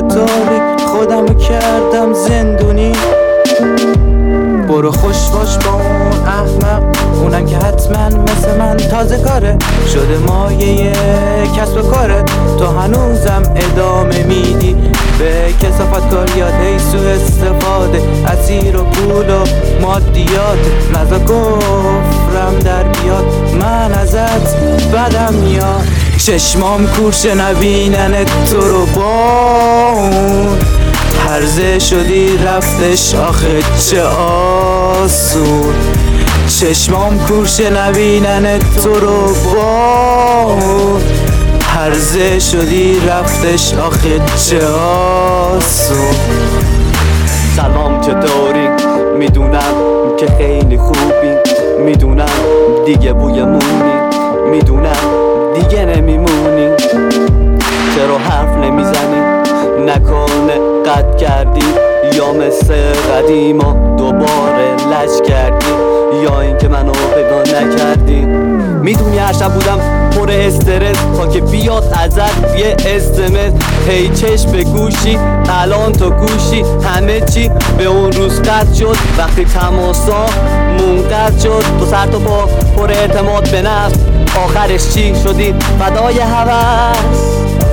تاریک خودمو کردم زندونی. برو خوش باش با اون احمق، اونم که حتما مثل من تازه کاره شده مایه کسب و کاره. تو هنوزم ادامه میدی به کثافت کاریات، هی سو استفاده اسیر و پول و مادیات. نزا کفرم در بیاد من ازت بدم میاد. چشمام کورشه نبینن تو رو با اون هرزه شدی رفتش آخه چه آسون. چشمام کورشه نبینن تو رو با اون هرزه شدی رفتش آخه چه آسون. سلام چطوری؟ میدونم که خیلی خوبی، میدونم دیگه بویمونی، میدونم دیگه نمیمونی. چرا حرف نمیزنی؟ نکنه قد کردی یا مثل قدیما دوباره لج کردی، یا اینکه منو بگاه نکردی. میدونی هر شب بودم پر استرس تا که بیاد ازت یه اسمس. هی چشم به گوشی الان تو گوشی، همه چی به اون روز قطع شد وقتی تماسا منقطع شد. تو سر تو پا پر اعتماد به نفس، آخرش چی شدی؟ فدای هوس.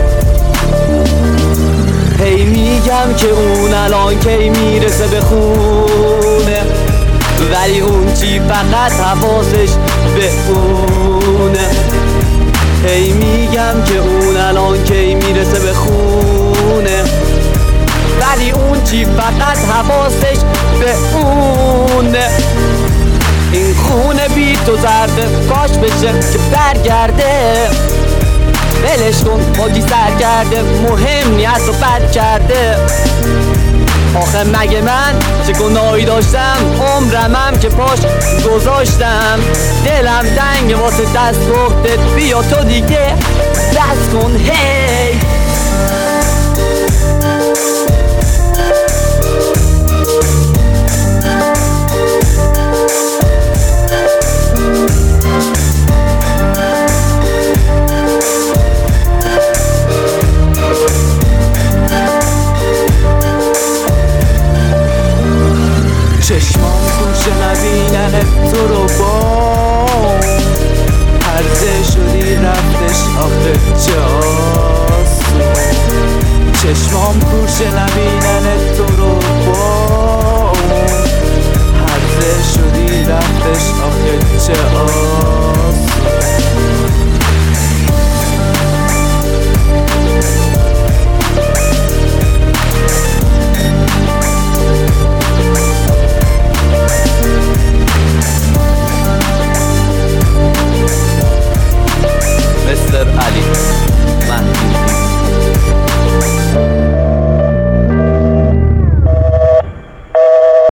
هی میگم که اون الان کی میرسه به خونه، ولی اون چی فقط حواسش به اونه. هی میگم که اون الان کی میرسه به خونه، ولی اون چی فقط حواسش به اونه. این خونه بی تو زرده، کاش بشه که برگرده. ولش کن باگی سر کرده، مهم نیست و بد کرده. آخه مگه من چه گناهی داشتم؟ عمرمم که پاش گذاشتم. دلم تنگ واسه دست بختت، بیا تو دیگه دست کن هی. چشمام کورشه نبینن تو رو با هرزه شدی رفتش آخه چه آسون. چشمام کورشه نبینن تو رو با هرزه شدی رفتش آخه چه آسون.